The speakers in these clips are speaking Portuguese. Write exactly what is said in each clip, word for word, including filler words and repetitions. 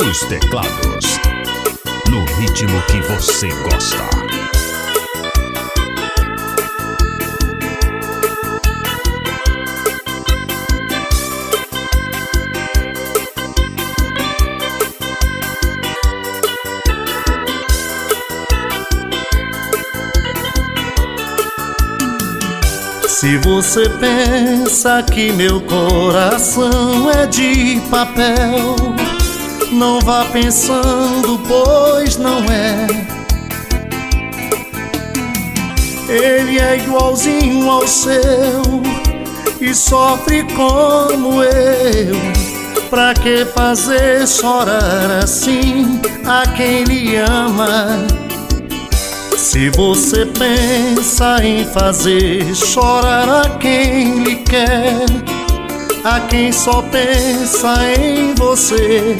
nos teclados, no ritmo que você gosta. Se você pensa que meu coração é de papel, não vá pensando, pois não é. Ele é igualzinho ao seu e sofre como eu. Pra que fazer chorar assim a quem lhe ama? Se você pensa em fazer chorar a quem lhe quer, a quem só pensa em você,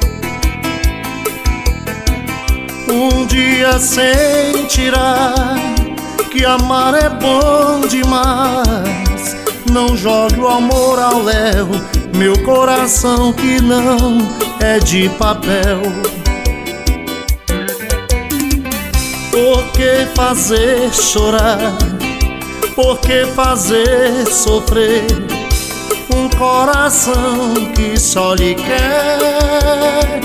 um dia sentirá que amar é bom demais. Não jogue o amor ao léu, meu coração que não é de papel. Por que fazer chorar? Por que fazer sofrer um coração que só lhe quer?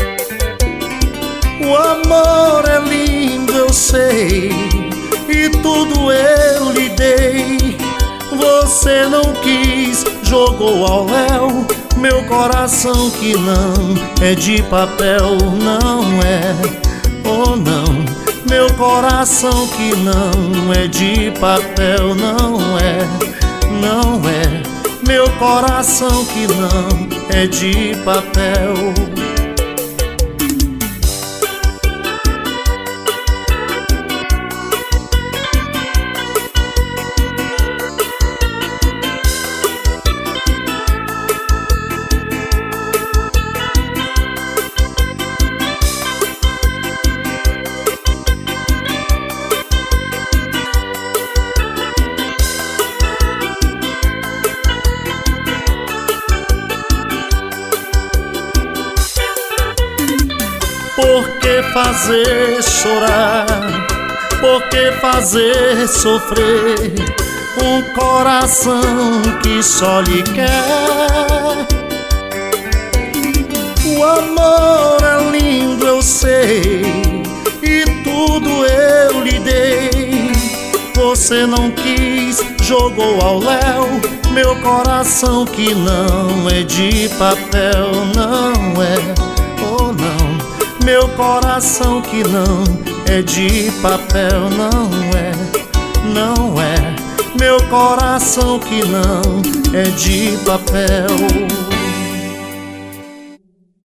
O amor é lindo, eu sei, e tudo eu lhe dei. Você não quis, jogou ao léu meu coração que não é de papel, não é, oh não. Meu coração que não é de papel, não é, não é. Meu coração que não é de papel. Por que fazer chorar? Por que fazer sofrer um coração que só lhe quer? O amor é lindo, eu sei, e tudo eu lhe dei. Você não quis, jogou ao léu meu coração que não é de papel, não é, oh não. Meu coração que não é de papel, não é, não é. Meu coração que não é de papel.